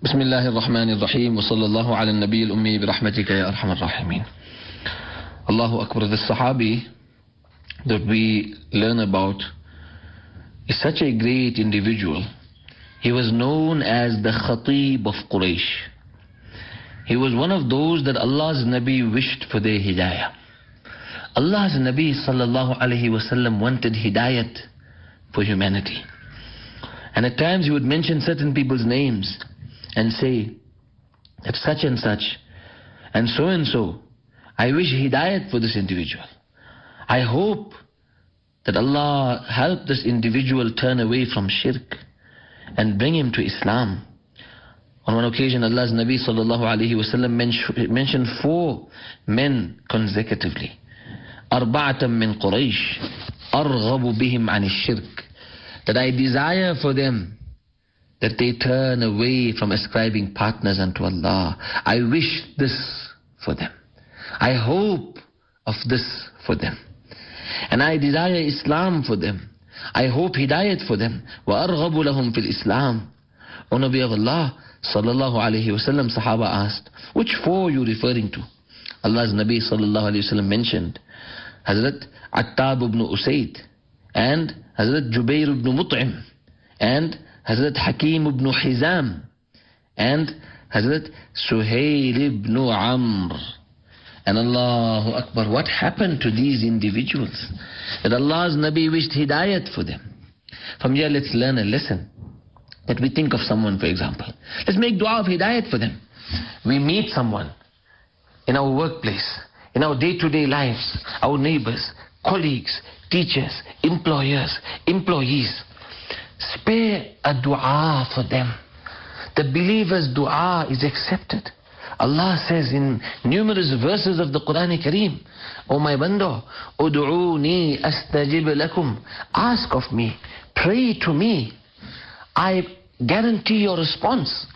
بسم الله الرحمن الرحيم وصلى الله على النبي الأمي برحمتك يا أرحم الراحمين. Allahu Akbar. The Sahabi that we learn about is such a great individual. He was known as the Khatib of Quraysh. He was one of those that Allah's Nabi wished for their hidayah. Allah's Nabi sallallahu alayhi wasallam wanted hidayat for humanity. And at times he would mention certain people's names and say that such and so, I wish hidayat for this individual. I hope that Allah help this individual turn away from shirk and bring him to Islam. On one occasion, Allah's Nabi sallallahu alayhi wasallam mentioned 4 men consecutively. Arba'atan min Quraysh, arghabu bihim an shirk. That I desire for them that they turn away from ascribing partners unto Allah. I wish this for them. I hope of this for them. And I desire Islam for them. I hope hidayat for them. وَأَرْغَبُ لَهُمْ فِي الْإِسْلَامِ. O Nabi of Allah sallallahu alayhi wasallam, Sahaba asked, which 4 are you referring to? Allah's Nabi sallallahu alayhi wasallam mentioned Hazrat Attab ibn Usayd, and Hazrat Jubair ibn Mut'im, and Hazrat Hakim ibn Hizam, and Hazrat Suhail ibn Amr. And Allahu Akbar, what happened to these individuals? That Allah's Nabi wished hidayat for them. From here, let's learn a lesson. That we think of someone, for example. Let's make dua of hidayat for them. We meet someone in our workplace, in our day-to-day lives, our neighbors, colleagues, teachers, employers, employees. Spare a dua for them. The believer's dua is accepted. Allah says in numerous verses of the Quran Kareem, O my bando, ud'uni astajib lakum. Ask of me, pray to me. I guarantee your response.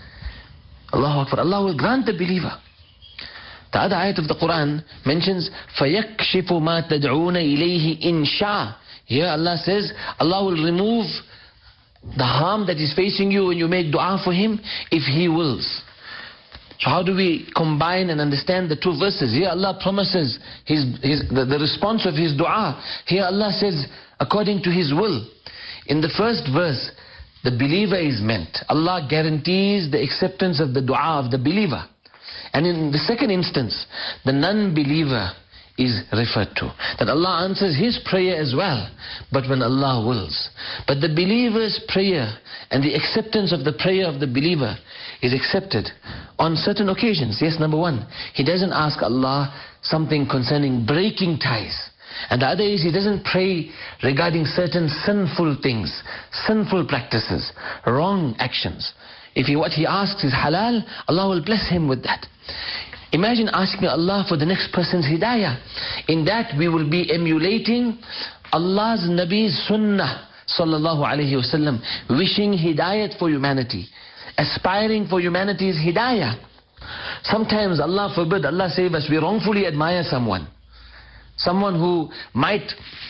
Allahu Akbar. Allah will grant the believer. The other ayat of the Quran mentions فَيَكْشِفُ مَا تَدْعُونَ إِلَيْهِ إِنْ شَاءَ. Here Allah says Allah will remove the harm that is facing you when you make dua for Him if He wills. So how do we combine and understand the 2 verses? Here Allah promises the response of His dua. Here Allah says according to His will. In the first verse, the believer is meant. Allah guarantees the acceptance of the dua of the believer. And in the second instance, the non-believer is referred to. That Allah answers his prayer as well, but when Allah wills. But the believer's prayer and the acceptance of the prayer of the believer is accepted on certain occasions. Yes, number 1, he doesn't ask Allah something concerning breaking ties. And the other is he doesn't pray regarding certain sinful things, sinful practices, wrong actions. If what he asks is halal, Allah will bless him with that. Imagine asking Allah for the next person's hidayah. In that we will be emulating Allah's Nabi's sunnah sallallahu alayhi wasallam, wishing hidayat for humanity, aspiring for humanity's hidayah. Sometimes, Allah forbid, Allah save us, we wrongfully admire someone who might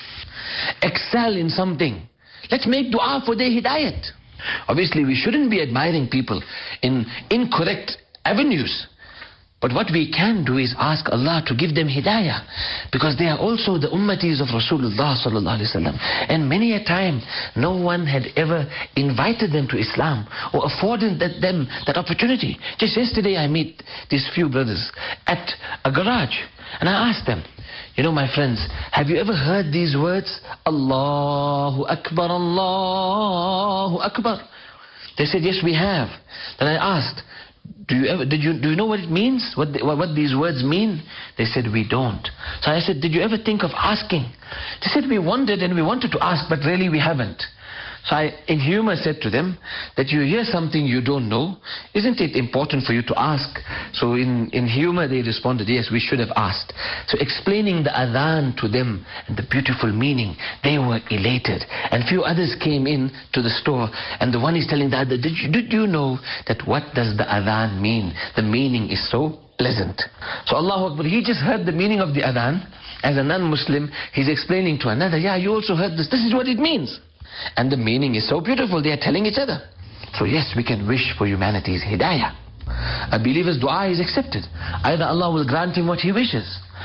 excel in something. Let's make dua for their hidayat. Obviously we shouldn't be admiring people in incorrect avenues. But what we can do is ask Allah to give them hidayah, because they are also the ummatis of Rasulullah sallallahu alaihi wasallam. And many a time, no one had ever invited them to Islam or afforded them that opportunity. Just yesterday I meet these few brothers at a garage, and I asked them, you know, my friends, have you ever heard these words? Allahu Akbar, Allahu Akbar. They said, yes, we have. Then I asked, do you know what it means? What these words mean? They said, we don't. So I said, did you ever think of asking? They said, we wondered and we wanted to ask, but really we haven't. So I, in humor, said to them that you hear something you don't know, isn't it important for you to ask? So in humor they responded, yes, we should have asked. So explaining the adhan to them and the beautiful meaning, they were elated. And few others came in to the store, and the one is telling the other, did you know that what does the adhan mean? The meaning is so pleasant. So Allahu Akbar, he just heard the meaning of the adhan. As a non-Muslim, he's explaining to another, yeah, you also heard this. This is what it means. And the meaning is so beautiful, they are telling each other. So yes, we can wish for humanity's hidayah. A believer's dua is accepted. Either Allah will grant him what he wishes,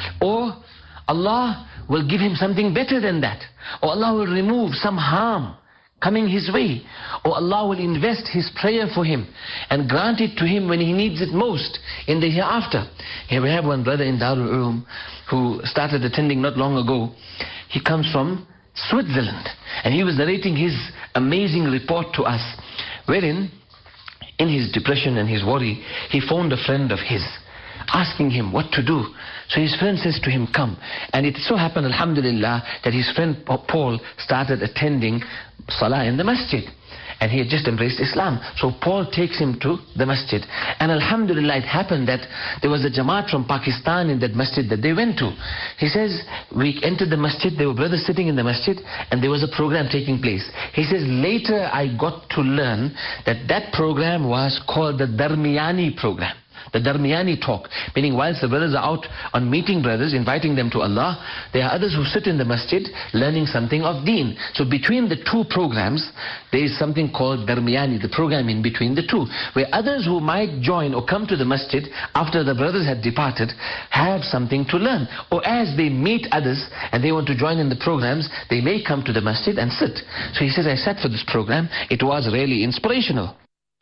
or Allah will give him something better than that, or Allah will remove some harm coming his way, or Allah will invest his prayer for him and grant it to him when he needs it most in the hereafter. Here we have one brother in Darul Uloom who started attending not long ago. He comes from Switzerland, and he was narrating his amazing report to us, wherein in his depression and his worry, he phoned a friend of his, asking him what to do. So his friend says to him, come. And it so happened, alhamdulillah, that his friend Paul started attending salah in the masjid. And he had just embraced Islam. So Paul takes him to the masjid. And alhamdulillah, it happened that there was a Jamaat from Pakistan in that masjid that they went to. He says, we entered the masjid, there were brothers sitting in the masjid, and there was a program taking place. He says, later I got to learn that that program was called the Darmiyani program. The Darmiyani talk, meaning whilst the brothers are out on meeting brothers, inviting them to Allah, there are others who sit in the masjid learning something of deen. So between the two programs, there is something called Darmiyani, the program in between the two, where others who might join or come to the masjid after the brothers had departed have something to learn. Or as they meet others and they want to join in the programs, they may come to the masjid and sit. So he says, I sat for this program. It was really inspirational.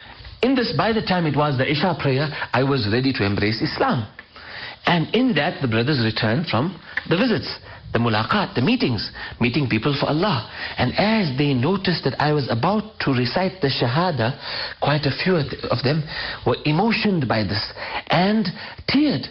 In this, by the time it was the Isha prayer, I was ready to embrace Islam. And in that, the brothers returned from the visits, the mulaqat, the meetings, meeting people for Allah. And as they noticed that I was about to recite the Shahada, quite a few of them were emotioned by this and teared.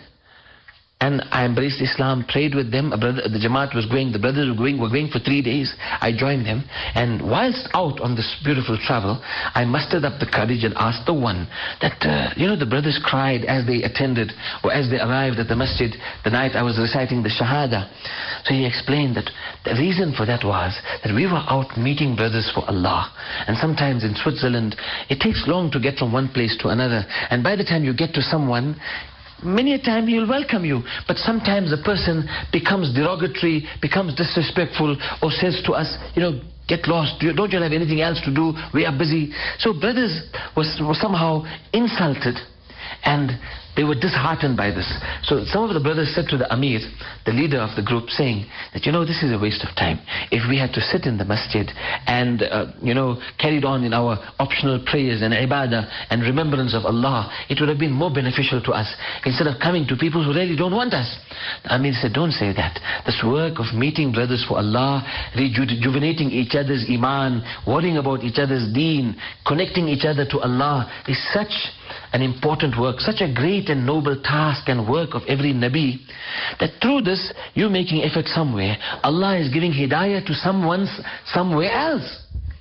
And I embraced Islam, prayed with them. The Jamaat was going, the brothers were going for 3 days. I joined them. And whilst out on this beautiful travel, I mustered up the courage and asked the one that, the brothers cried as they attended or as they arrived at the masjid the night I was reciting the Shahada. So he explained that the reason for that was that we were out meeting brothers for Allah. And sometimes in Switzerland, it takes long to get from one place to another. And by the time you get to someone, many a time he will welcome you, but sometimes a person becomes derogatory, becomes disrespectful, or says to us, get lost, don't you have anything else to do, we are busy. So brothers were somehow insulted, and they were disheartened by this. So some of the brothers said to the Amir, the leader of the group, saying that, this is a waste of time. If we had to sit in the masjid and, carried on in our optional prayers and ibadah and remembrance of Allah, it would have been more beneficial to us instead of coming to people who really don't want us. The Amir said, don't say that. This work of meeting brothers for Allah, rejuvenating each other's iman, worrying about each other's deen, connecting each other to Allah is such an important work, such a great and noble task and work of every Nabi, that through this, you making effort somewhere, Allah is giving hidayah to someone somewhere else.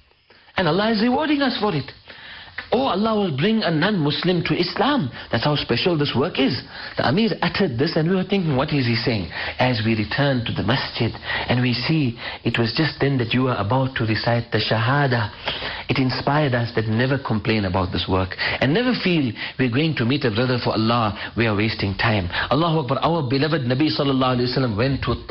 And Allah is rewarding us for it. Or Allah will bring a non-Muslim to Islam. That's how special this work is. The Amir uttered this and we were thinking, what is he saying? As we returned to the masjid and we see it was just then that you were about to recite the Shahada. It inspired us that never complain about this work and never feel we're going to meet a brother for Allah, we are wasting time. Allahu Akbar, our beloved Nabi Sallallahu Alaihi Wasallam went to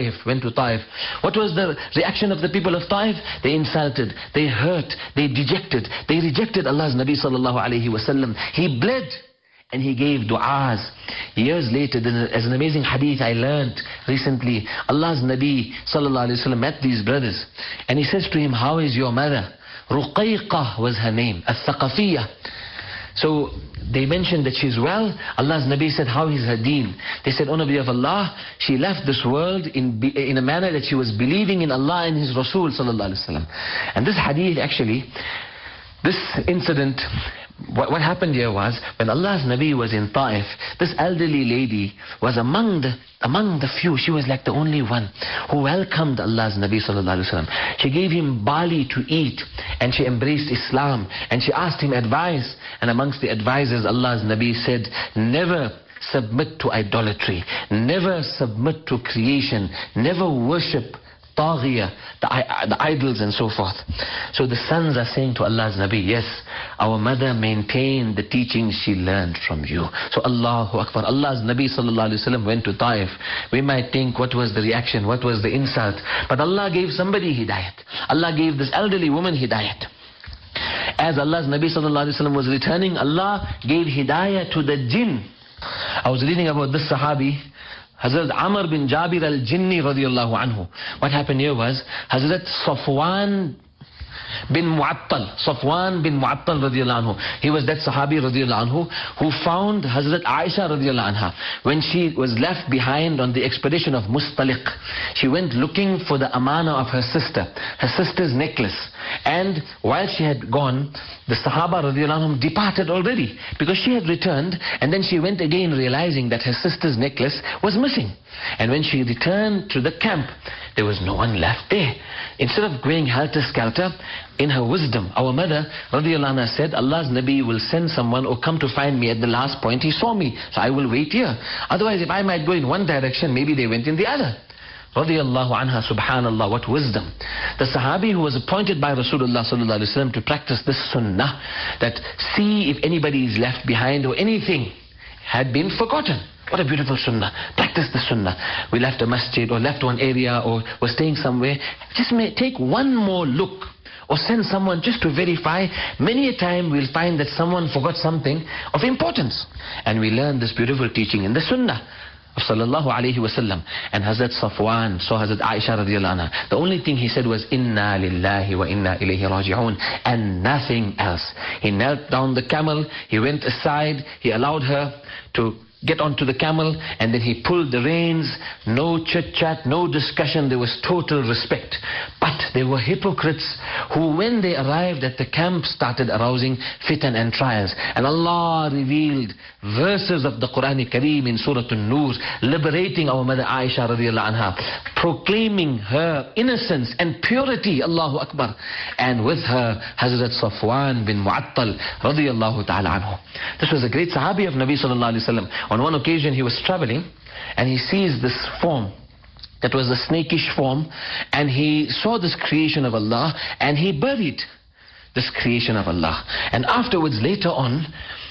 Taif. What was the reaction of the people of Taif? They insulted, they hurt, they dejected, they rejected Allah's Nabi Sallallahu Alaihi Wasallam. He bled and he gave du'as. Years later, as an amazing hadith I learned recently, Allah's Nabi Sallallahu Alaihi Wasallam met these brothers and he says to him, how is your mother? Ruqayqah was her name, Al-Thaqafiyah. So they mentioned that she's well. Allah's Nabi said, how is her deen? They said, O Nabi of Allah, she left this world in a manner that she was believing in Allah and His Rasul Sallallahu Alaihi Wasallam. And this hadith actually, this incident, what happened here was, when Allah's Nabi was in Taif, this elderly lady was among the few. She was like the only one who welcomed Allah's Nabi Sallallahu Alaihi Wasallam. She gave him barley to eat and she embraced Islam and she asked him advice. And amongst the advisors, Allah's Nabi said, never submit to idolatry, never submit to creation, never worship Taghiyah, the idols and so forth. So the sons are saying to Allah's Nabi, yes, our mother maintained the teachings she learned from you. So Allahu Akbar, Allah's Nabi Sallallahu Alaihi Wasallam went to Taif. We might think, what was the reaction, what was the insult? But Allah gave somebody hidayat. Allah gave this elderly woman hidayat. As Allah's Nabi sallallahu alaihi wasallam was returning, Allah gave hidayah to the jinn. I was reading about this Sahabi, Hazrat Amr bin Jabir al-Jinni radiyallahu anhu. What happened here was, Hazrat Safwan bin Mu'attal radiyallahu anhu. He was that Sahabi radiyallahu anhu who found Hazrat Aisha radiyallahu anha when she was left behind on the expedition of Mustaliq. She went looking for the amana of her sister's necklace. And while she had gone, the Sahaba radiyallahu anhum departed already because she had returned, and then she went again realizing that her sister's necklace was missing. And when she returned to the camp, there was no one left there. Instead of going helter-skelter, in her wisdom, our mother radiyallahu anha said, Allah's Nabi will send someone or come to find me at the last point. He saw me, so I will wait here. Otherwise, if I might go in one direction, maybe they went in the other. Radiyallahu anha, subhanallah, what wisdom. The Sahabi who was appointed by Rasulullah sallallahu alaihi wasallam to practice this sunnah, that see if anybody is left behind or anything had been forgotten. What a beautiful sunnah. Practice the sunnah. We left a masjid or left one area or were staying somewhere. Just take one more look or send someone just to verify. Many a time we'll find that someone forgot something of importance. And we learn this beautiful teaching in the sunnah of sallallahu alayhi wasallam. And Hazrat Safwan saw Hazrat Aisha radiyallahu anha. The only thing he said was, Inna lillahi wa inna ilayhi raji'un, and nothing else. He knelt down the camel, he went aside, he allowed her to get onto the camel, and then he pulled the reins. No chit-chat, no discussion, there was total respect. But there were hypocrites who, when they arrived at the camp, started arousing fitan and trials. And Allah revealed verses of the Quran Kareem in Surah An-Nur, liberating our mother Aisha radiyallahu anha, proclaiming her innocence and purity, Allahu Akbar. And with her, Hazrat Safwan bin Mu'attal radiyallahu ta'ala anhu. This was a great Sahabi of Nabi sallallahu alayhi wa sallam. On one occasion he was traveling and he sees this form that was a snakish form, and he saw this creation of Allah and he buried this creation of Allah. And afterwards, later on,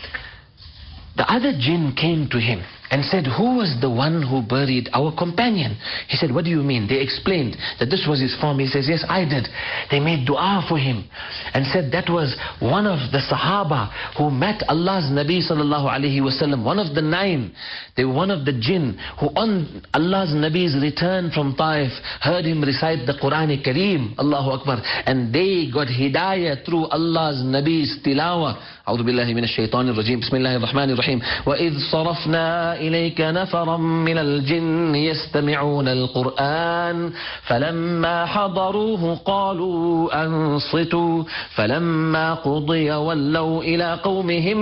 the other jinn came to him and said, who was the one who buried our companion? He said, what do you mean? They explained that this was his form. He says, yes, I did. They made dua for him and said that was one of the Sahaba who met Allah's Nabi sallallahu alayhi wasallam, one of the 9. They were one of the jinn who on Allah's Nabi's return from Taif heard him recite the Quran Kareem, Allahu Akbar, and they got hidayah through Allah's Nabi's tilawah. أعوذ بالله من الشيطان الرجيم بسم الله الرحمن الرحيم وإذ صرفنا إليك نفرا من الجن يستمعون القرآن فلما حضروه قالوا أنصتوا فلما قضي ولوا إلى قومهم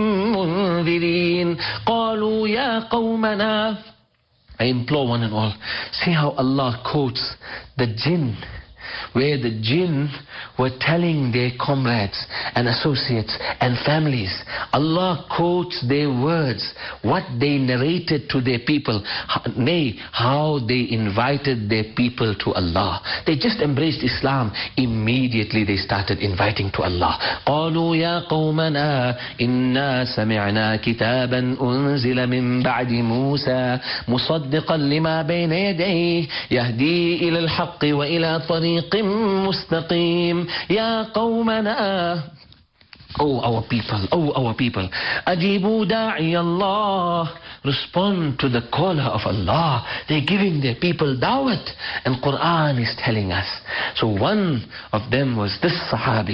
منذرين قالوا يا قومنا. I implore one and all, see how Allah quotes the jinn, where the jinn were telling their comrades and associates and families. Allah quotes their words, what they narrated to their people, nay, how they invited their people to Allah. They just embraced Islam. Immediately they started inviting to Allah. قالوا يا قومنا إنا سمعنا كتابا أنزل من بعد موسى مصدقا لما بين يديه يهدي إلى الحق وإلى طريق مستقيم يا قومنا. Oh our people, أجيبوا داعي الله, respond to the caller of Allah. They're giving their people dawat, and Quran is telling us. So one of them was this Sahabi,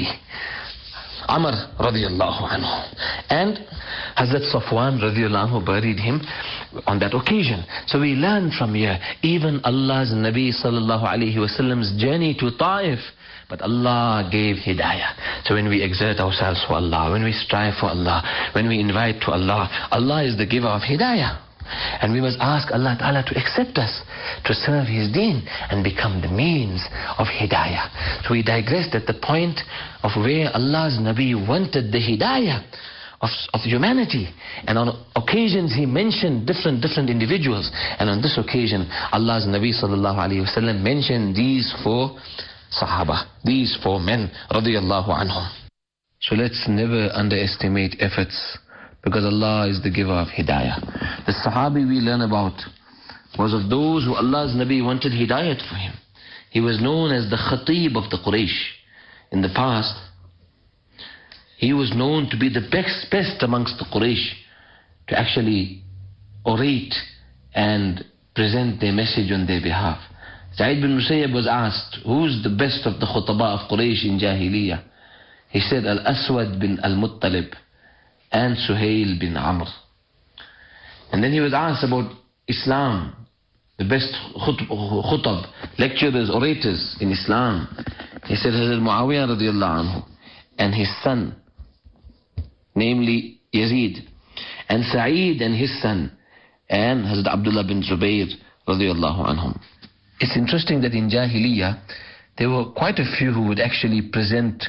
Amr radiyallahu anhu, and Hazrat Safwan radiyallahu anhu buried him on that occasion. So we learn from here, even Allah's Nabi sallallahu alayhi wasallam's journey to Taif, but Allah gave hidayah. So when we exert ourselves for Allah, when we strive for Allah, when we invite to Allah, Allah is the giver of hidayah. And we must ask Allah Ta'ala to accept us, to serve His deen and become the means of hidayah. So we digressed at the point of where Allah's Nabi wanted the hidayah of humanity. And on occasions He mentioned different individuals. And on this occasion, Allah's Nabi sallallahu alayhi wasallam mentioned these 4 Sahaba, these 4 men radiyallahu anhum. So let's never underestimate efforts, because Allah is the giver of hidayah. The Sahabi we learn about was of those who Allah's Nabi wanted hidayah for him. He was known as the Khatib of the Quraysh. In the past, he was known to be the best amongst the Quraysh to actually orate and present their message on their behalf. Sa'id bin Musayyab was asked, who's the best of the khutaba of Quraysh in Jahiliyyah? He said, Al-Aswad bin Al-Muttalib and Suhail bin Amr. And then he was asked about Islam, the best khutab, lecturers, orators in Islam. He said, Hazrat Muawiyah radiallahu anhu and his son, namely Yazid, and Sa'id and his son, and Hazrat Abdullah bin Zubayr radiallahu anhum. It's interesting that in Jahiliyyah, there were quite a few who would actually present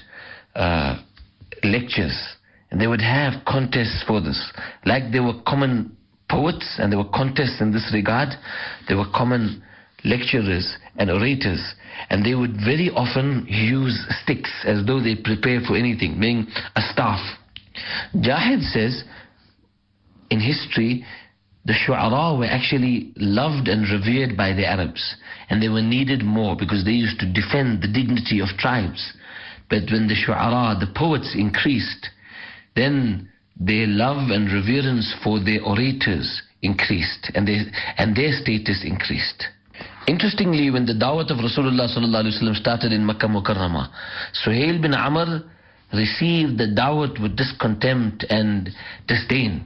lectures, and they would have contests for this. Like there were common poets and there were contests in this regard, there were common lecturers and orators, and they would very often use sticks as though they prepare for anything, being a staff. Jahid says, in history, the shu'ara were actually loved and revered by the Arabs, and they were needed more because they used to defend the dignity of tribes. But when the shu'ara, the poets, increased, then their love and reverence for their orators increased, and their status increased. Interestingly, when the dawat of Rasulullah sallallahu alaihi wasallam started in Makkah Mukarramah, Suhail bin Amr received the dawat with discontempt and disdain,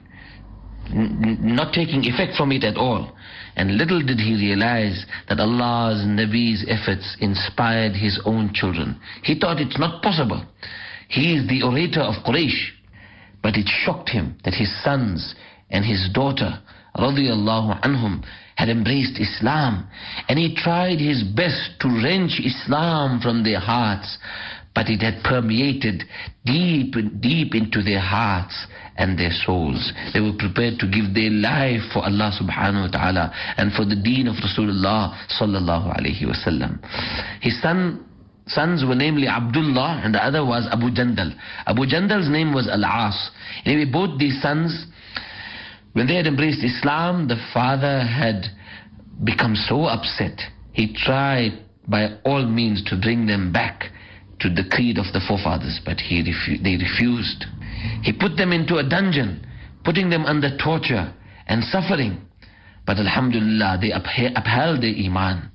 not taking effect from it at all. And little did he realize that Allah's Nabi's efforts inspired his own children. He thought it's not possible. He is the orator of Quraysh. But it shocked him that his sons and his daughter, radiyallahu anhum, had embraced Islam. And he tried his best to wrench Islam from their hearts. But it had permeated deep into their hearts and their souls. They were prepared to give their life for Allah subhanahu wa ta'ala and for the deen of Rasulullah sallallahu alayhi wa sallam. His sons were namely Abdullah, and the other was Abu Jandal. Abu Jandal's name was Al-As. Anyway, both these sons, when they had embraced Islam, the father had become so upset. He tried by all means to bring them back to the creed of the forefathers, but they refused. He put them into a dungeon, putting them under torture and suffering. But alhamdulillah, they upheld their iman.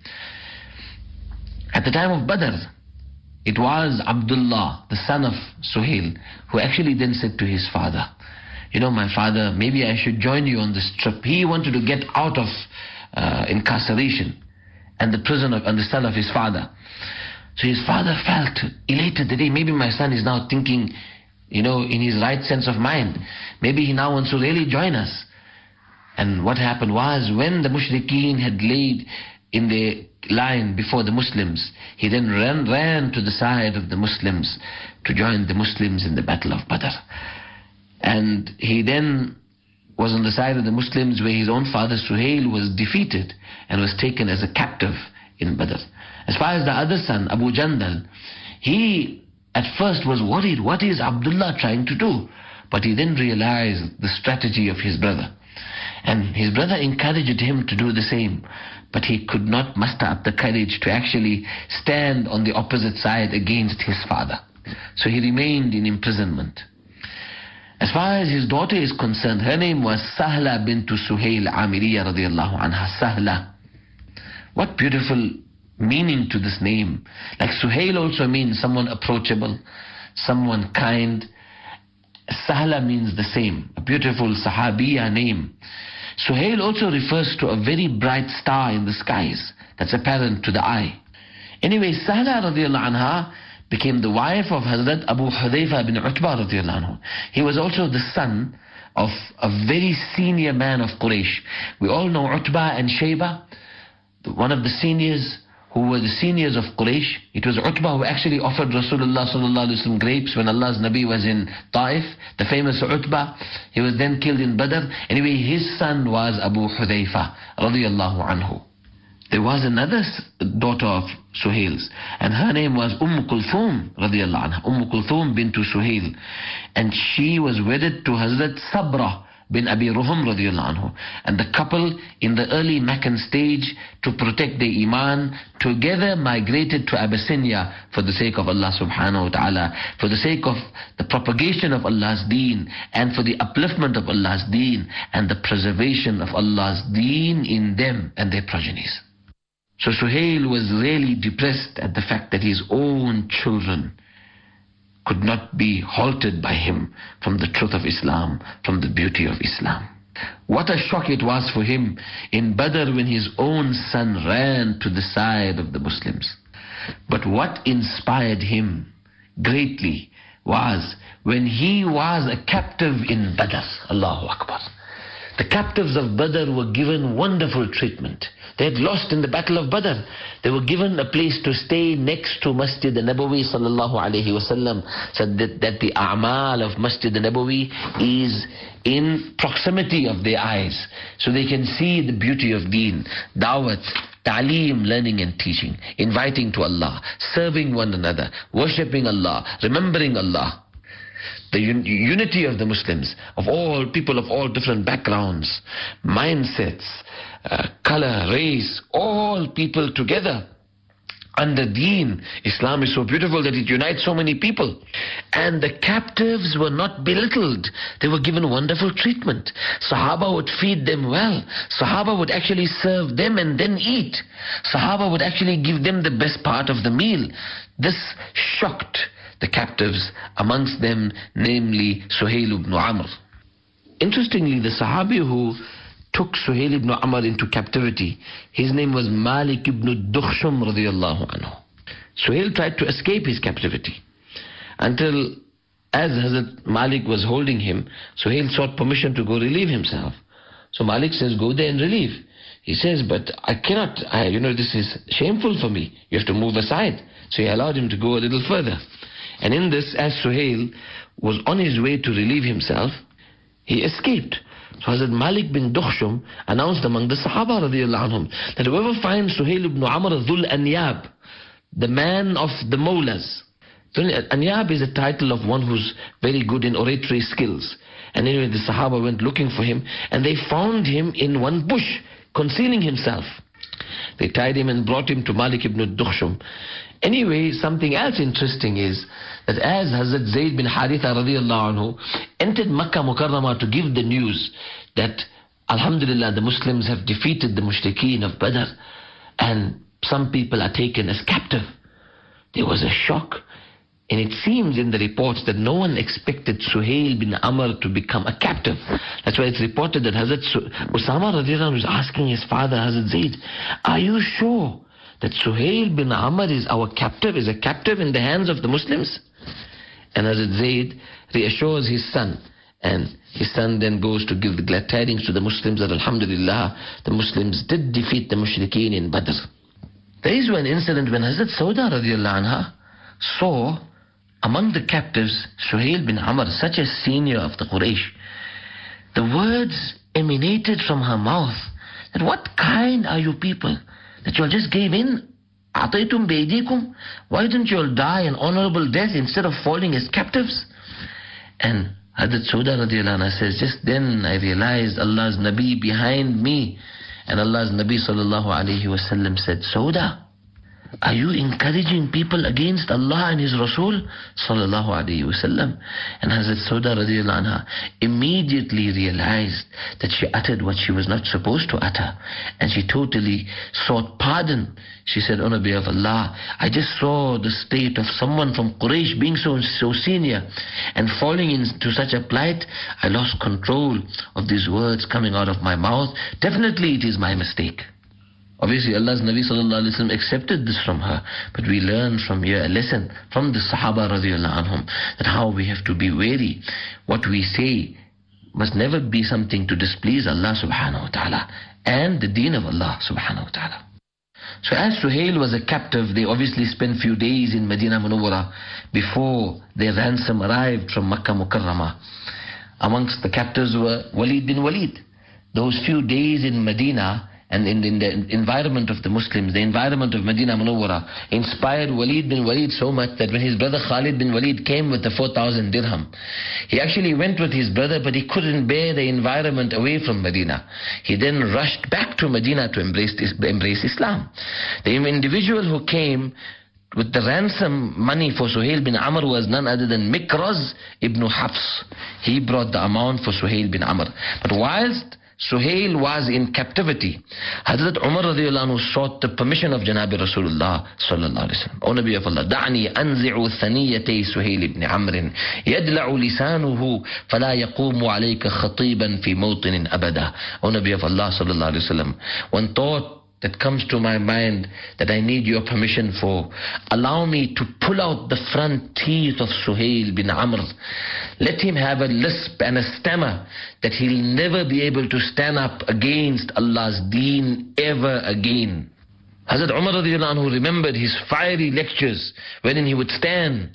At the time of Badr, it was Abdullah, the son of Suhail, who actually then said to his father, you know, my father, maybe I should join you on this trip. He wanted to get out of incarceration and the prison and the cell of his father. So his father felt elated that maybe my son is now thinking, you know, in his right sense of mind. Maybe he now wants to really join us. And what happened was, when the mushrikeen had laid in their line before the Muslims, he then ran to the side of the Muslims to join the Muslims in the Battle of Badr. And he then was on the side of the Muslims where his own father Suhail was defeated and was taken as a captive in Badr. As far as the other son, Abu Jandal, he at first was worried, what is Abdullah trying to do? But he then realized the strategy of his brother. And his brother encouraged him to do the same. But he could not muster up the courage to actually stand on the opposite side against his father. So he remained in imprisonment. As far as his daughter is concerned, her name was Sahla bint Suhail Amiriya radiallahu anha. Sahla. What beautiful meaning to this name. Like Suhail also means someone approachable, someone kind. Sahla means the same, a beautiful Sahabiya name. Suhail also refers to a very bright star in the skies that's apparent to the eye. Anyway, Sahla radiallahu anha became the wife of Hazrat Abu Hudayfa bin Utbah radiallahu anhu. He was also the son of a very senior man of Quraysh. We all know Utbah and Shayba, one of the seniors who were the seniors of Quraysh. It was Utbah who actually offered Rasulullah sallallahu alaihi wasallam grapes when Allah's Nabi was in Taif. The famous Utbah, he was then killed in Badr. Anyway, his son was Abu Hudayfa radiallahu anhu. There was another daughter of Suhail's, and her name was Kulthum radiallahu anha, Kulthum bintu Suhail. And she was wedded to Hazrat Sabra bin Abi Ruhum radiallahu anhu. And the couple in the early Meccan stage, to protect their iman, together migrated to Abyssinia for the sake of Allah subhanahu wa ta'ala, for the sake of the propagation of Allah's deen, and for the upliftment of Allah's deen, and the preservation of Allah's deen in them and their progenies. So Suhail was really depressed at the fact that his own children could not be halted by him from the truth of Islam, from the beauty of Islam. What a shock it was for him in Badr when his own son ran to the side of the Muslims. But what inspired him greatly was when he was a captive in Badr. Allahu Akbar. The captives of Badr were given wonderful treatment. They had lost in the battle of Badr. They were given a place to stay next to Masjid al-Nabawi sallallahu alayhi wasallam, said that the a'mal of Masjid al-Nabawi is in proximity of their eyes, so they can see the beauty of deen, da'wat, ta'aleem, learning and teaching, inviting to Allah, serving one another, worshipping Allah, remembering Allah. The unity of the Muslims, of all people of all different backgrounds, mindsets, color, race, all people together under deen. Islam is so beautiful that it unites so many people. And the captives were not belittled. They were given wonderful treatment. Sahaba would feed them well. Sahaba would actually serve them and then eat. Sahaba would actually give them the best part of the meal. This shocked the captives, amongst them namely Suhail ibn Amr. Interestingly, the Sahabi who took Suhail ibn Amr into captivity, his name was Malik ibn Dukhshum radiyallahu anhu. Suhail tried to escape his captivity until, as Hazrat Malik was holding him, Suhail sought permission to go relieve himself. So Malik says, go there and relieve. He says, but I cannot, this is shameful for me. You have to move aside. So he allowed him to go a little further. And in this, as Suhail was on his way to relieve himself, he escaped. So Hazrat Malik bin Dukhshum announced among the Sahaba radiallahu anhum that whoever finds Suhail ibn Amr Dhul Anyab, the man of the Mawlas. Anyab is a title of one who's very good in oratory skills. And anyway, the Sahaba went looking for him, and they found him in one bush, concealing himself. They tied him and brought him to Malik ibn Dukhshum. Anyway, something else interesting is that as Hazrat Zayd bin Haritha radiallahu anhu entered Makkah Mukarramah to give the news that Alhamdulillah the Muslims have defeated the Mushrikeen of Badr and some people are taken as captive, there was a shock. And it seems in the reports that no one expected Suhail bin Amr to become a captive. That's why it's reported that Hazrat Usama radiallahu anhu was asking his father Hazrat Zayd, are you sure that Suhail bin Amr is our captive, is a captive in the hands of the Muslims? And Hazrat Zayd reassures his son, and his son then goes to give the glad tidings to the Muslims that Alhamdulillah, the Muslims did defeat the Mushrikeen in Badr. There is one incident when Hazrat Sauda radiallahu anha saw among the captives Suhail bin Amr, such a senior of the Quraysh. The words emanated from her mouth that what kind are you people that you all just gave in? Ataytum beidikum? Why didn't you all die an honorable death instead of falling as captives? And Hazrat Sauda radiallahu anha says, just then I realized Allah's Nabi behind me, and Allah's Nabi sallallahu alayhi wasallam said, Sauda, are you encouraging people against Allah and His Rasul sallallahu alayhi wasallam? And Hazrat Sauda radiallahu anha immediately realized that she uttered what she was not supposed to utter, and she totally sought pardon. She said, O Nabi of Allah, I just saw the state of someone from Quraysh being so senior and falling into such a plight. I lost control of these words coming out of my mouth. Definitely it is my mistake. Obviously Allah's Nabi sallallahu alayhi wa sallam accepted this from her, but we learn from here a lesson from the Sahaba radiallahu anhum, that how we have to be wary. What we say must never be something to displease Allah subhanahu wa ta'ala and the deen of Allah subhanahu wa ta'ala. So as Suhail was a captive, they obviously spent few days in Medina Munawwara before their ransom arrived from Makkah Mukarramah. Amongst the captives were Walid bin Walid. Those few days in Medina and in the environment of the Muslims, the environment of Medina Munawwara, inspired Walid bin Walid so much that when his brother Khalid bin Walid came with the 4,000 dirham, he actually went with his brother, but he couldn't bear the environment away from Medina. He then rushed back to Medina to embrace Islam. The individual who came with the ransom money for Suhail bin Amr was none other than Mikraz ibn Hafs. He brought the amount for Suhail bin Amr. But whilst Suhail was in captivity, Hazrat Umar radiallahu anhu sought the permission of Janabi Rasulullah sallallahu alaihi wasallam. O Nabi of Allah, da'ni anzi'u thaniyatay Suhail ibn Amr yadla'u lisanuhu fala yaqumu alayka khatiban fi mawtinin abada. O Nabi of Allah sallallahu alaihi wasallam, one thought that comes to my mind that I need your permission for. Allow me to pull out the front teeth of Suhail bin Amr. Let him have a lisp and a stammer that he'll never be able to stand up against Allah's deen ever again. Hazrat Umar radiallahu anhu remembered his fiery lectures wherein he would stand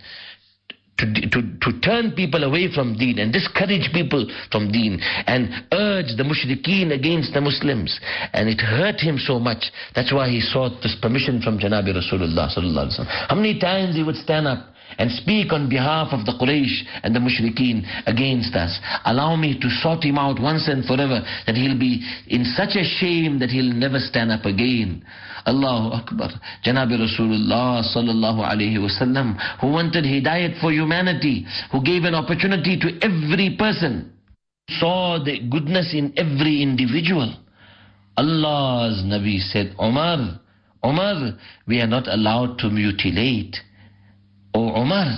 to turn people away from deen and discourage people from deen and urge the mushrikeen against the Muslims. And it hurt him so much. That's why he sought this permission from Janabi Rasulullah sallallahu alaihi wasallam. How many times he would stand up and speak on behalf of the Quraysh and the mushrikeen against us. Allow me to sort him out once and forever, that he'll be in such a shame that he'll never stand up again. Allahu Akbar. Janabi Rasulullah sallallahu alayhi wasallam, who wanted hidayat for humanity, who gave an opportunity to every person, saw the goodness in every individual. Allah's Nabi said, Umar, we are not allowed to mutilate. Oh Umar,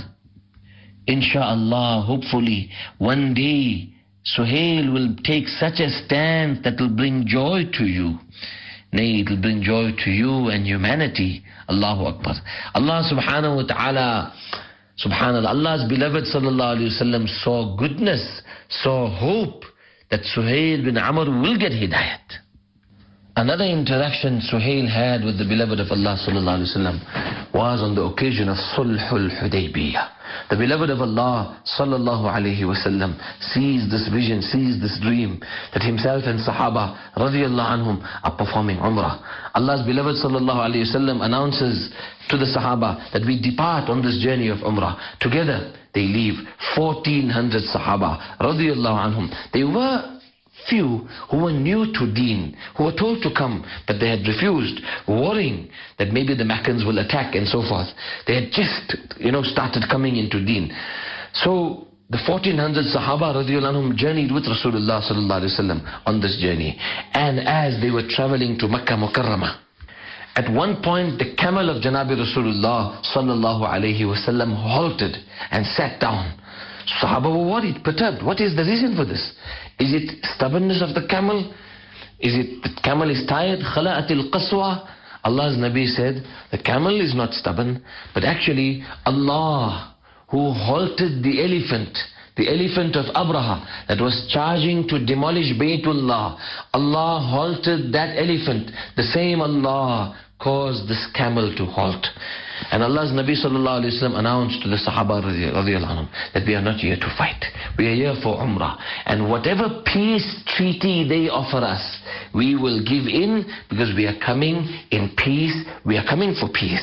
inshallah, hopefully, one day, Suhail will take such a stance that will bring joy to you. Nay, it will bring joy to you and humanity. Allahu Akbar. Allah subhanahu wa ta'ala, subhanallah, Allah's beloved sallallahu alayhi wa sallam saw goodness, saw hope that Suhail bin Amr will get hidayat. Another interaction Suhail had with the beloved of Allah sallallahu alaihi wasallam was on the occasion of Sulhul Hudaybiyah. The beloved of Allah sallallahu alaihi wasallam sees this vision, sees this dream that himself and Sahaba radiyallahu anhum are performing Umrah. Allah's beloved sallallahu alaihi wasallam announces to the Sahaba that we depart on this journey of Umrah. Together they leave 1,400 Sahaba radiyallahu anhum. They were few who were new to deen, who were told to come, but they had refused, worrying that maybe the Meccans will attack and so forth. They had just, started coming into deen. So the 1,400 Sahaba radiallahu anhum journeyed with Rasulullah sallallahu alaihi wasallam on this journey. And as they were traveling to Makkah Mukarramah, at one point the camel of Janabi Rasulullah sallallahu alaihi wasallam halted and sat down. Sahaba were worried, perturbed. What is the reason for this? Is it stubbornness of the camel? Is it the camel is tired? Khala'atil qaswa. Allah's Nabi said, the camel is not stubborn, but actually Allah, who halted the elephant of Abraha that was charging to demolish Baytullah, Allah halted that elephant. The same Allah caused this camel to halt. And Allah's Nabi sallallahu alayhi wa sallam announced to the Sahaba radiallahu anhum that we are not here to fight. We are here for Umrah. And whatever peace treaty they offer us, we will give in, because we are coming in peace. We are coming for peace.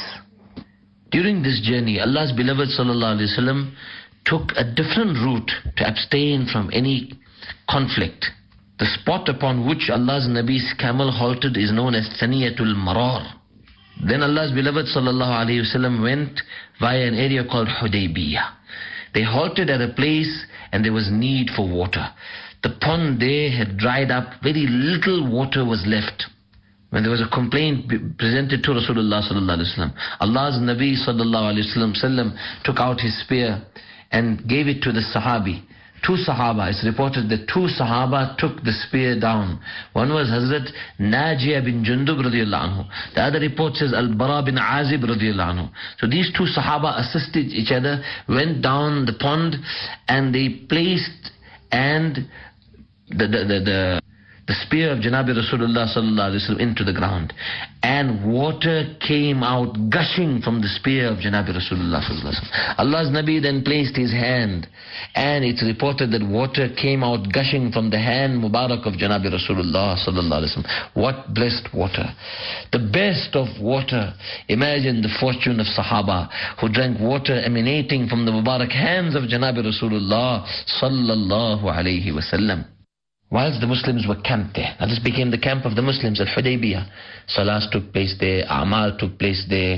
During this journey, Allah's beloved sallallahu alayhi wa sallam took a different route to abstain from any conflict. The spot upon which Allah's Nabi's camel halted is known as Thaniyatul Marar. Then Allah's beloved sallallahu alayhi wasallam went via an area called Hudaybiyah. They halted at a place and there was need for water. The pond there had dried up, very little water was left. When there was a complaint presented to Rasulullah sallallahu alayhi wasallam, Allah's Nabi sallallahu alayhi wasallam took out his spear and gave it to the Sahabi. 2 Sahaba, it's reported that 2 Sahaba took the spear down. One was Hazrat Najiyah bin Jundub radiallahu anhu. The other report says Al-Bara bin Azib radiallahu anhu. So these 2 Sahaba assisted each other, went down the pond, and they placed, and the the spear of Janabi Rasulullah sallallahu alaihi wasallam into the ground, and water came out gushing from the spear of Janabi Rasulullah sallallahu alaihi wasallam. Allah's Nabi then placed his hand, and it's reported that water came out gushing from the hand Mubarak of Janabi Rasulullah sallallahu alaihi wasallam. What blessed water! The best of water. Imagine the fortune of Sahaba who drank water emanating from the Mubarak hands of Janabi Rasulullah sallallahu alaihi wasallam. Whilst the Muslims were camped there. Now this became the camp of the Muslims at Hudaybiyah. Salahs took place there, A'mal took place there,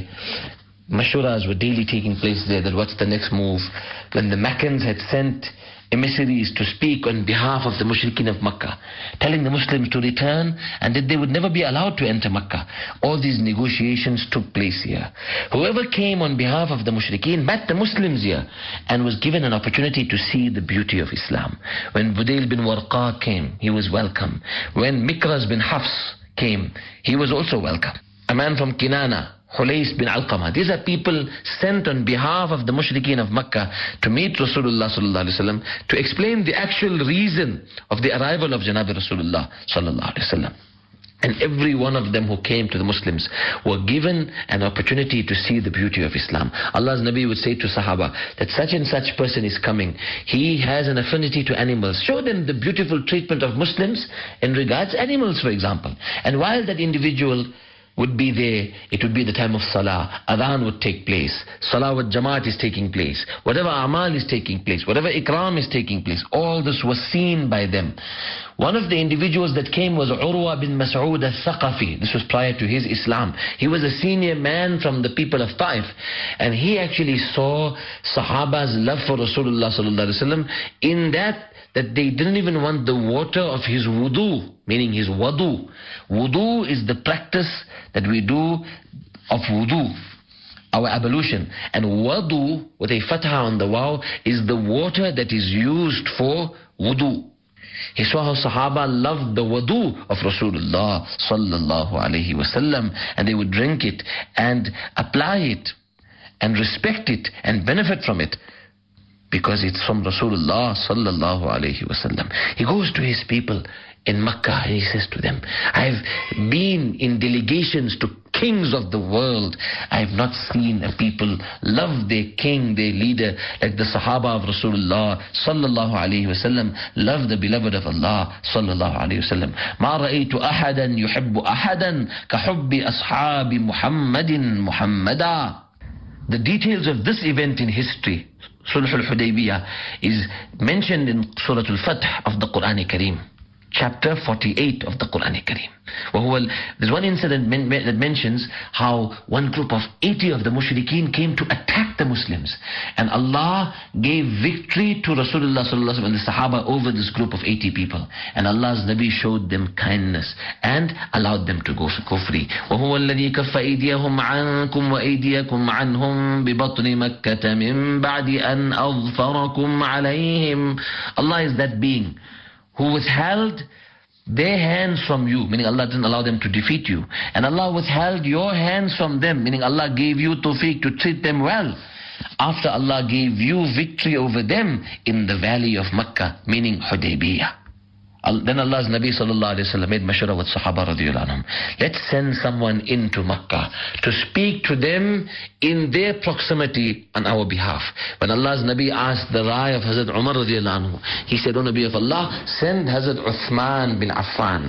Mashuras were daily taking place there, that what's the next move. When the Meccans had sent emissaries to speak on behalf of the Mushrikeen of Makkah, telling the Muslims to return and that they would never be allowed to enter Makkah. All these negotiations took place here. Whoever came on behalf of the Mushrikeen met the Muslims here and was given an opportunity to see the beauty of Islam. When Budayl bin Warqa came, he was welcome. When Mikraz bin Hafs came, he was also welcome. A man from Kinana, Hulais bin Alqamah. These are people sent on behalf of the Mushrikeen of Makkah to meet Rasulullah sallallahu alaihi wasallam, to explain the actual reason of the arrival of Janabi Rasulullah sallallahu alaihi wasallam. And every one of them who came to the Muslims were given an opportunity to see the beauty of Islam. Allah's Nabi would say to Sahaba that such and such person is coming. He has an affinity to animals. Show them the beautiful treatment of Muslims in regards animals, for example. And while that individual would be there, it would be the time of Salah. Adhan would take place. Salah with Jamaat is taking place. Whatever Amal is taking place, whatever Ikram is taking place, all this was seen by them. One of the individuals that came was Urwa bin Mas'ud al-Thaqafi. This was prior to his Islam. He was a senior man from the people of Taif. And he actually saw Sahaba's love for Rasulullah sallallahu alaihi wasallam in that they didn't even want the water of his wudu, meaning his wudu. Wudu is the practice that we do of wudu, our ablution. And wudu, with a fatha on the waw, is the water that is used for wudu. He saw how Sahaba loved the wudu of Rasulullah sallallahu alaihi wasallam, and they would drink it and apply it and respect it and benefit from it, because it's from Rasulullah sallallahu alaihi wasallam. He goes to his people in Makkah and he says to them, I've been in delegations to kings of the world. I have not seen a people love their king, their leader, like the Sahaba of Rasulullah sallallahu alaihi wasallam love the beloved of Allah sallallahu alaihi wasallam. Ma ra'aytu ahadan yuhibbu ahadan ka hubbi ashabi Muhammadin Muhammada. The details of this event in history, Sulh al-Hudaybiyah, is mentioned in Surah Al-Fath of the Quran Kareem, chapter 48 of the Quran Kareem. There's one incident that mentions how one group of 80 of the mushrikeen came to attack the Muslims, and Allah gave victory to Rasulullah sallallahu alaihi wasallam and the Sahaba over this group of 80 people, and Allah's Nabi showed them kindness and allowed them to go free. وَهُوَ الَّذِي كَفَّ أَيْدِيَهُمْ عَنْكُمْ وَأَيْدِيَكُمْ عَنْهُمْ بِبَطْنِ مَكَّةَ مِنْ بَعْدِ أَنْ أَظْفَرَكُمْ عَلَيْهِمْ. Allah is that being who withheld their hands from you, meaning Allah didn't allow them to defeat you, and Allah withheld your hands from them, meaning Allah gave you tawfiq to treat them well, after Allah gave you victory over them in the valley of Makkah, meaning Hudaybiyah. Then Allah's Nabi sallallahu alaihi wasallam made mashura with Sahaba radiyallahu anhum. Let's send someone into Makkah to speak to them in their proximity on our behalf. When Allah's Nabi asked the Rai of Hazrat Umar radiyallahu anhu, he said, O Nabi of Allah, send Hazrat Uthman bin Affan.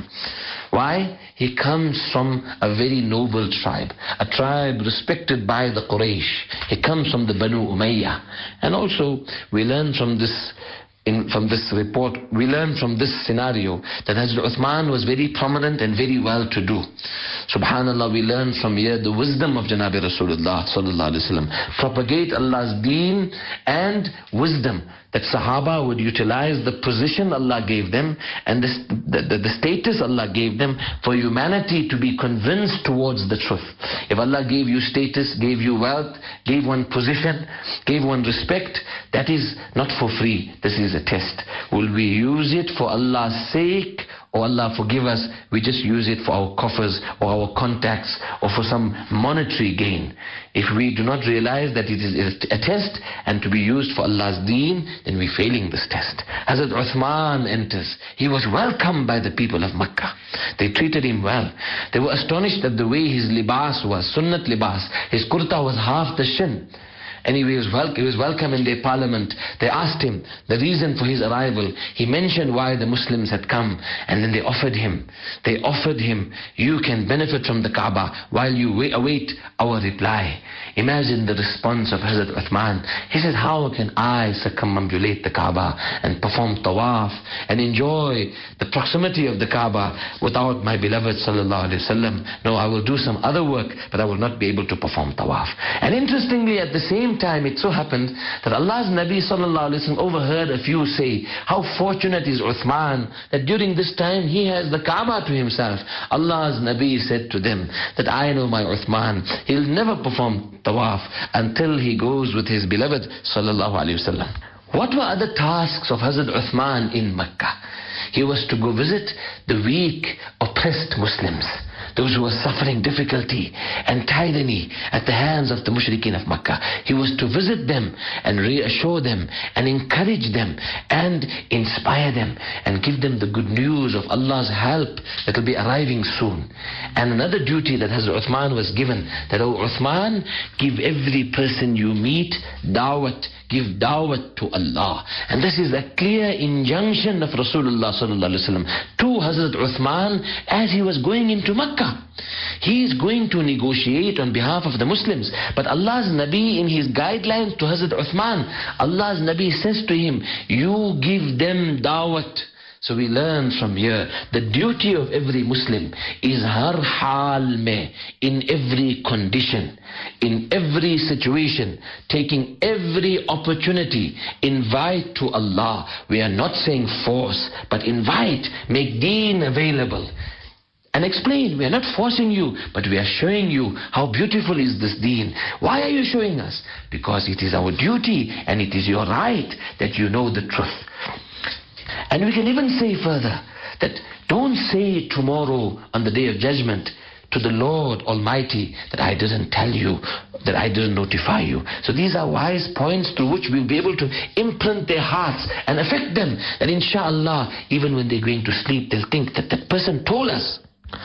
Why? He comes from a very noble tribe, a tribe respected by the Quraysh. He comes from the Banu Umayyah. And also, we learn from this report, we learn from this scenario that Hazrat Uthman was very prominent and very well to do. Subhanallah, we learn from here the wisdom of Janabi Rasulullah sallallahu alaihi wasallam. Propagate Allah's deen and wisdom, that Sahaba would utilize the position Allah gave them and the status Allah gave them for humanity to be convinced towards the truth. If Allah gave you status, gave you wealth, gave one position, gave one respect, that is not for free. This is a test. Will we use it for Allah's sake, oh Allah forgive us, we just use it for our coffers or our contacts or for some monetary gain. If we do not realize that it is a test and to be used for Allah's deen, then we're failing this test. Hazrat Uthman enters. He was welcomed by the people of Makkah. They treated him well. They were astonished at the way his libas was, sunnat libas. His kurta was half the shin. And he was welcome in their parliament. They asked him the reason for his arrival. He mentioned why the Muslims had come. And then they offered him, you can benefit from the Kaaba while you await our reply. Imagine the response of Hazrat Uthman. He said, how can I circumambulate the Kaaba and perform tawaf and enjoy the proximity of the Kaaba without my beloved sallallahu alaihi wasallam? No, I will do some other work, but I will not be able to perform tawaf. And interestingly, at the same time, it so happened that Allah's Nabi sallallahu alaihi wasallam overheard a few say, how fortunate is Uthman that during this time he has the Kaaba to himself. Allah's Nabi said to them that I know my Uthman, he'll never perform tawaf until he goes with his beloved sallallahu alaihi wasallam. What were other tasks of Hazrat Uthman in Mecca? He was to go visit the weak, oppressed Muslims, those who were suffering difficulty and tyranny at the hands of the mushrikeen of Makkah. He was to visit them and reassure them and encourage them and inspire them and give them the good news of Allah's help that will be arriving soon. And another duty that Hazrat Uthman was given, that, oh Uthman, give every person you meet da'wat, give da'wat to Allah. And this is a clear injunction of Rasulullah sallallahu alaihi wasallam to Hazrat Uthman as he was going into Makkah. He is going to negotiate on behalf of the Muslims. But Allah's Nabi, in his guidelines to Hazrat Uthman, Allah's Nabi says to him, you give them da'wat. So we learn from here, the duty of every Muslim is har hal mein, in every condition, in every situation, taking every opportunity, invite to Allah. We are not saying force, but invite, make deen available. And explain, we are not forcing you, but we are showing you how beautiful is this deen. Why are you showing us? Because it is our duty and it is your right that you know the truth. And we can even say further that don't say tomorrow on the day of judgment to the Lord Almighty that I didn't tell you, that I didn't notify you. So these are wise points through which we'll be able to imprint their hearts and affect them, that inshallah, even when they're going to sleep, they'll think that that person told us.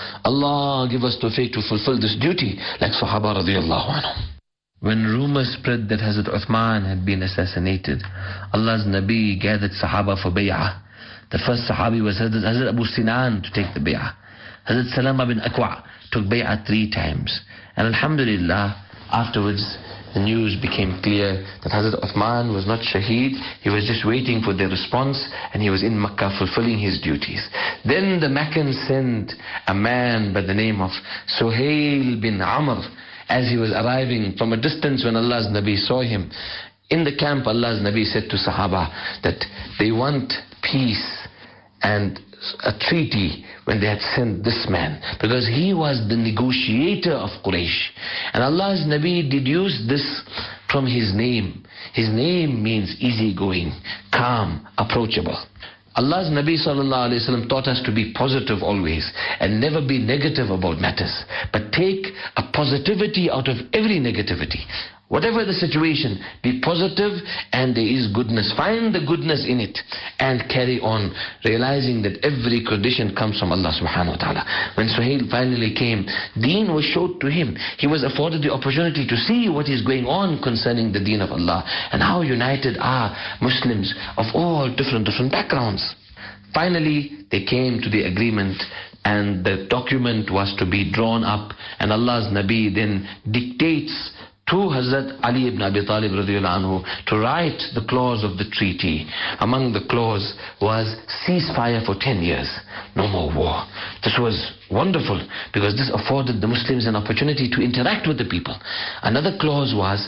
Allah give us tawfiq to fulfill this duty like Sahaba radiallahu anhum. When rumors spread that Hazrat Uthman had been assassinated, Allah's Nabi gathered Sahaba for bay'ah. The first Sahabi was Hazrat Abu Sinan to take the bay'ah. Hazrat Salama bin Akwa took bay'ah 3 times. And alhamdulillah, afterwards the news became clear that Hazrat Uthman was not shaheed. He was just waiting for their response, and he was in Makkah fulfilling his duties. Then the Meccans sent a man by the name of Suhail bin Amr. As he was arriving from a distance, when Allah's Nabi saw him in the camp, Allah's Nabi said to Sahaba that they want peace and a treaty when they had sent this man, because he was the negotiator of Quraysh. And Allah's Nabi deduced this from his name. His name means easygoing, calm, approachable. Allah's Nabi sallallahu alaihi wasallam taught us to be positive always and never be negative about matters, but take a positivity out of every negativity. Whatever the situation, be positive, and there is goodness. Find the goodness in it and carry on, realizing that every condition comes from Allah subhanahu wa ta'ala. When Suhail finally came, deen was showed to him. He was afforded the opportunity to see what is going on concerning the deen of Allah and how united are Muslims of all different backgrounds. Finally, they came to the agreement, and the document was to be drawn up, and Allah's Nabi then dictates to Hazrat Ali ibn Abi Talib radiallahu anhu to write the clause of the treaty. Among the clause was ceasefire for 10 years, no more war. This was wonderful because this afforded the Muslims an opportunity to interact with the people. Another clause was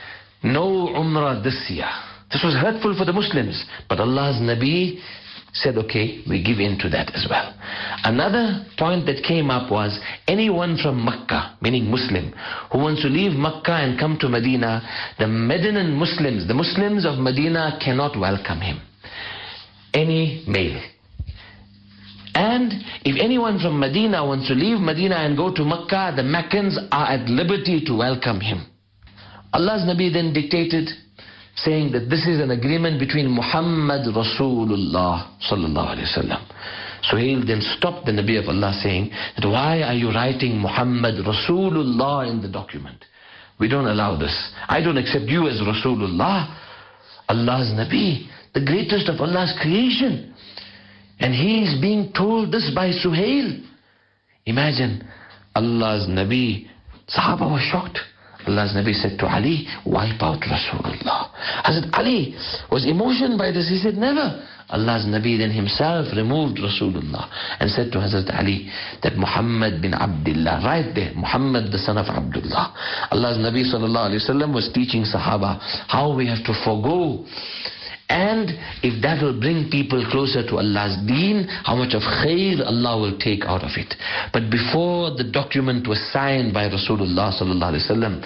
no Umrah this year. This was hurtful for the Muslims, but Allah's Nabi said, okay, we give in to that as well. Another point that came up was anyone from Makkah, meaning Muslim, who wants to leave Makkah and come to Medina, the Medinan Muslims, the Muslims of Medina cannot welcome him. Any male, And if anyone from Medina wants to leave Medina and go to Makkah, the Meccans are at liberty to welcome him. Allah's Nabi then dictated, saying that this is an agreement between Muhammad Rasulullah sallallahu alaihi wasallam. Suhail then stopped the Nabi of Allah, saying that why are you writing Muhammad Rasulullah in the document? We don't allow this. I don't accept you as Rasulullah. Allah's Nabi, the greatest of Allah's creation. And he is being told this by Suhail. Imagine, Allah's Nabi, Sahaba was shocked. Allah's Nabi said to Ali, wipe out Rasulullah. Hazrat Ali was emotioned by this. He said, never. Allah's Nabi then himself removed Rasulullah and said to Hazrat Ali that Muhammad bin Abdullah, right there, Muhammad the son of Abdullah. Allah's Nabi sallallahu alaihi wasallam was teaching Sahaba how we have to forgo. And if that will bring people closer to Allah's deen, how much of khair Allah will take out of it. But before the document was signed by Rasulullah sallallahu alaihi wasallam,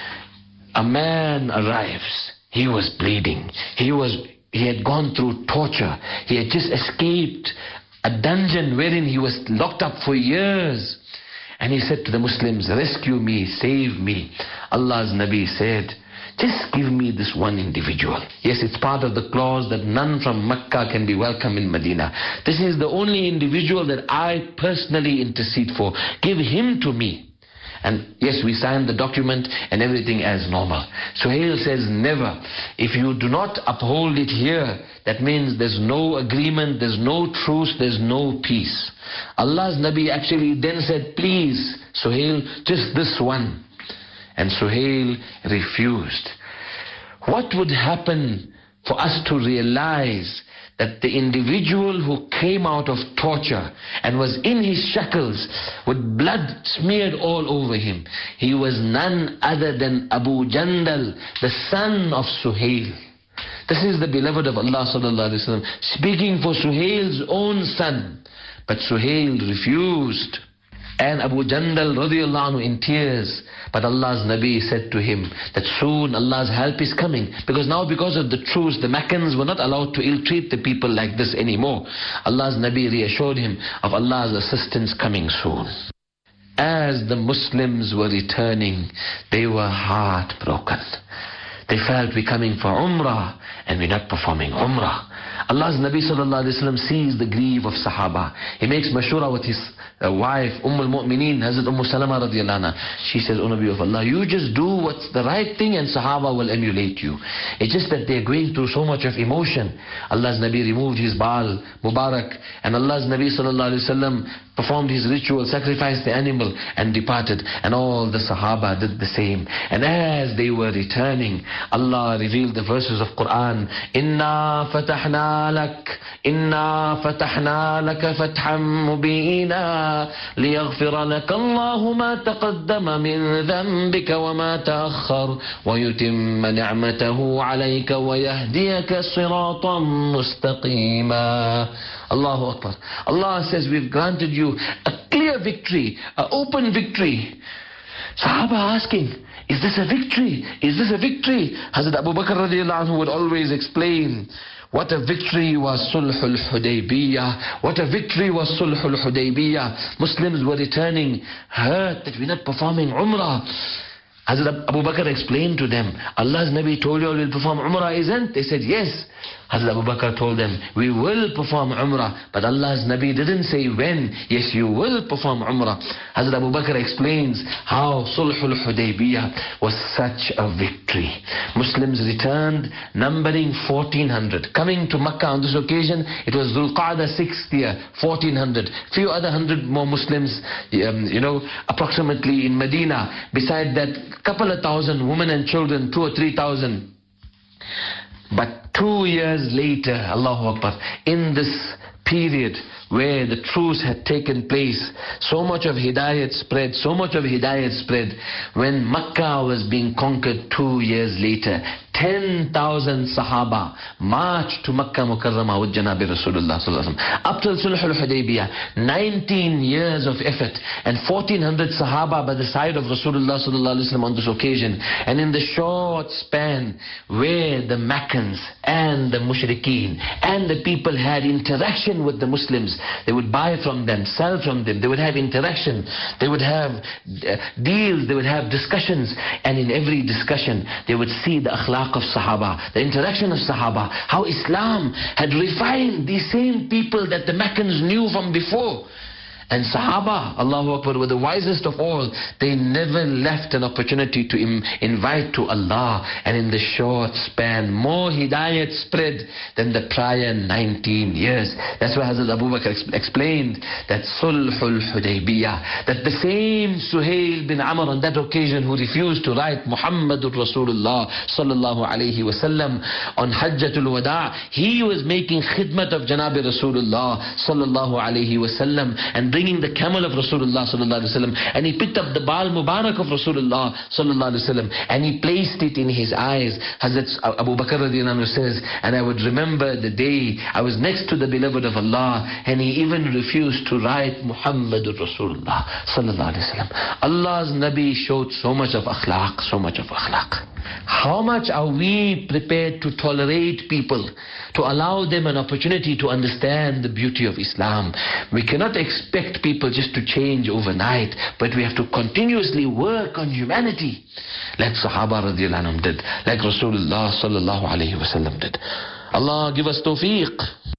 a man arrives. He was bleeding. He had gone through torture. He had just escaped a dungeon wherein he was locked up for years. And he said to the Muslims, rescue me, save me. Allah's Nabi said, just give me this one individual. Yes, it's part of the clause that none from Mecca can be welcome in Medina. This is the only individual that I personally intercede for. Give him to me. And yes, we signed the document and everything as normal. Suhail says, never. If you do not uphold it here, that means there's no agreement, there's no truce, there's no peace. Allah's Nabi actually then said, please, Suhail, just this one. And Suhail refused. What would happen for us to realize that the individual who came out of torture and was in his shackles with blood smeared all over him, he was none other than Abu Jandal, the son of Suhail. This is the beloved of Allah sallallahu alaihi wasallam speaking for Suhail's own son. But Suhail refused. And Abu Jandal radiallahu anhu in tears. But Allah's Nabi said to him that soon Allah's help is coming. Because of the truce, the Meccans were not allowed to ill-treat the people like this anymore. Allah's Nabi reassured him of Allah's assistance coming soon. As the Muslims were returning, they were heartbroken. They felt we're coming for Umrah and we're not performing Umrah. Allah's Nabi sallallahu alaihi wasallam sees the grief of Sahaba. He makes mashura with his wife, al-Mu'mineen, Hazrat Salama radiallahu anha. She says, O Nabi of Allah, you just do what's the right thing and Sahaba will emulate you. It's just that they're going through so much of emotion. Allah's Nabi removed his Baal Mubarak, and Allah's Nabi sallallahu alaihi wasallam performed his ritual, sacrificed the animal and departed. And all the Sahaba did the same. And as they were returning, Allah revealed the verses of Quran. Inna fatahna lak, inna fatahna laka fatham mubina, liyaghfira laka Allahu ma taqaddama min dhanbika wa ma ta'akhkhar, wa yutimma ni'matahu alayka wa yahdiyaka siratan mustaqima. Allahu Akbar. Allah says, we've granted you a clear victory, an open victory. Sahaba asking, is this a victory? Is this a victory? Hazrat Abu Bakr radiallahu anhu would always explain, what a victory was Sulhul Hudaybiyah. What a victory was Sulhul Hudaybiyah. Muslims were returning, hurt that we're not performing Umrah. Hazrat Abu Bakr explained to them, Allah's Nabi told you all will perform Umrah, isn't? They said, yes. Hazrat Abu Bakr told them, we will perform Umrah. But Allah's Nabi didn't say when. Yes, you will perform Umrah. Hazrat Abu Bakr explains how Sulhul Hudaybiyah was such a victory. Muslims returned, numbering 1,400. Coming to Makkah on this occasion, it was Dhul Qa'dah 6th year, 1,400. Few other 100 more Muslims, approximately in Medina. Beside that, couple of thousand women and children, 2,000 or 3,000. But 2 years later, Allahu Akbar, in this period where the truce had taken place, so much of Hidayat spread, when Makkah was being conquered 2 years later, 10,000 Sahaba marched to Makkah Mukarramah with Janabi Rasulullah sallallahu alaihi wasallam. Up till Sulh al-Hudaybiyah, 19 years of effort, and 1,400 Sahaba by the side of Rasulullah sallallahu alaihi wasallam on this occasion. And in the short span where the Meccans and the Mushrikeen and the people had interaction with the Muslims, they would buy from them, sell from them, they would have interaction, they would have deals, they would have discussions, and in every discussion they would see the akhlaq of Sahaba, the interaction of Sahaba, how Islam had refined these same people that the Meccans knew from before. And Sahaba, Allahu Akbar, were the wisest of all. They never left an opportunity to invite to Allah. And in the short span, more hidayat spread than the prior 19 years. That's why Hazrat Abu Bakr explained that Sulhul Hudaybiyah, that the same Suhail bin Amr on that occasion who refused to write Muhammadur Rasulullah sallallahu alayhi wasallam on Hajjatul Wada, he was making khidmat of Janabi Rasulullah sallallahu alayhi wasallam and bringing the camel of Rasulullah sallallahu alaihi wasallam, and he picked up the Baal Mubarak of Rasulullah sallallahu alaihi wasallam and he placed it in his eyes. Hazrat Abu Bakr radiallahu anhu says, and I would remember the day I was next to the beloved of Allah and he even refused to write Muhammadur Rasulullah sallallahu alaihi wasallam. Allah's Nabi showed so much of akhlaq, so much of akhlaq. How much are we prepared to tolerate people, to allow them an opportunity to understand the beauty of Islam? We cannot expect people just to change overnight, but we have to continuously work on humanity, like Sahaba radiallahu anhum did, like Rasulullah sallallahu alayhi wasallam did. Allah give us tawfiq.